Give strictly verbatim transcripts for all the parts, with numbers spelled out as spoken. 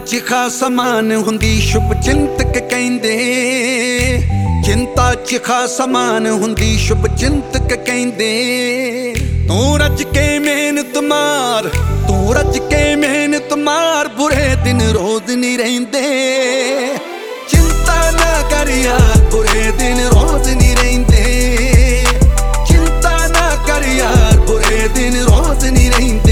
च खास मान हुंदी शुभ चिंतक कहंदे। चिंता च खास मान हुंदी शुभ चिंतक कहंदे। तू रज के मेहनत मार, तू रज के मेहनत मार, बुरे दिन रोज नहीं रहिंदे। चिंता ना कर यार, बुरे दिन रोज नहीं रहिंदे। चिंता ना कर यार, बुरे दिन रोज नहीं रहिंदे।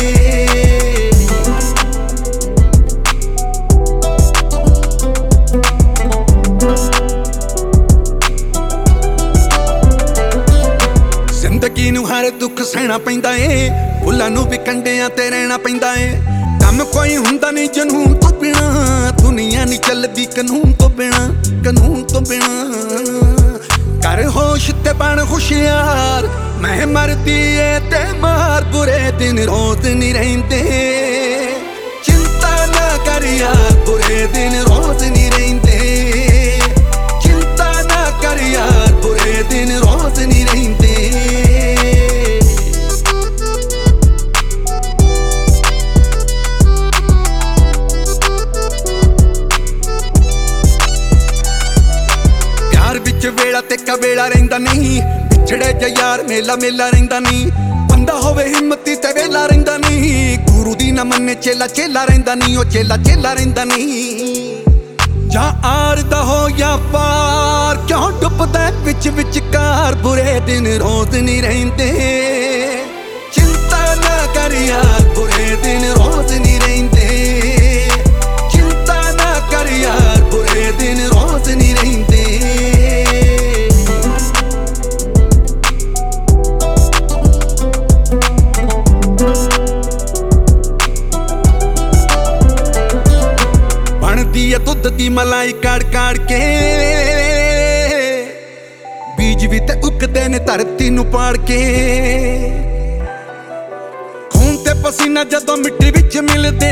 जिंदगी नूं हर दुख सहना पैंदा ए, फुल्लां नूं भी कंडियां ते रहना पैंदा ए। कम कोई हुंदा नहीं जनून तो बिना, दुनिया नहीं चलदी कानून तो बिना, कानून तो बिना। कर होश ते बन होशियार, मैं मरदी ए ते मार, बुरे दिन रोज नहीं रहिंदे। चिंता ना कर यार, बुरे दिन रोज नहीं रहिंदे। चिंता ना कर यार, बुरे दिन रोज नहीं रहिंदे। वेला ते कवेला रहिंदा नहीं, पिछड़े ज यार मेला मेला रहिंदा नहीं। बंदा होवे हिम्मती ते वेला रहिंदा नहीं, गुरु दी ना मन्ने चेला चेला रहिंदा नहीं। ओ चेला चेला रहिंदा नहीं। जा आर दा हो या पार, क्यों डुबदा विच विचकार, बुरे दिन रोज नहीं रहिंदे। चिंता ना कर यार, बुरे दिन रोज नहीं रहिंदे। चिंता ना कर यार, बुरे दिन रोज नहीं रहिंदे। दुध दी मलाई काड़ काड़ के, बीज भी ते उगदे ने धरती नूं पाड़ के। खून ते पसीना जदों मिट्टी विच मिलदे,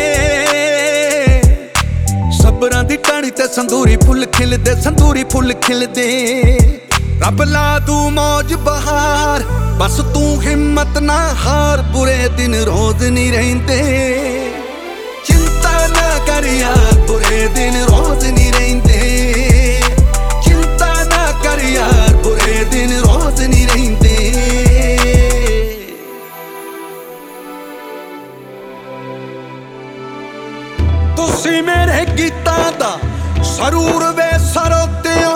सबरां दी टाणी ते संदूरी फुल खिलदे, संदूरी फुल खिलदे। रब ला दू मौज बहार, बस तू हिम्मत ना हार, बुरे दिन रोज नहीं रहिंदे। चिंता ना कर यार, बुरे दिन रोज नहीं रहिंदे। चिंता ना कर यार, बुरे दिन रोज नहीं रहिंदे। तुसी मेरे गीतां दा सरूर वे सरोतियो,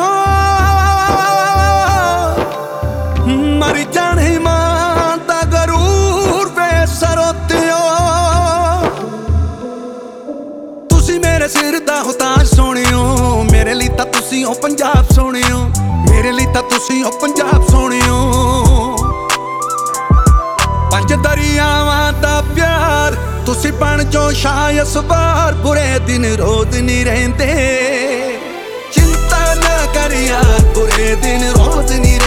मर जाने मां दा गरूर वे सरोतियो। मेरे सिर दा हो ताज सोहणियो, मेरे लिए तां तुसी हो पंजाब सोहणियो, मेरे लिए तां तुसी हो पंजाब सोहणियो। पंज दरियावां दा प्यार, तुसी बन जो शाह सवार, बुरे दिन रोज नहीं रहिंदे। चिंता ना कर यार, बुरे दिन रोज नहीं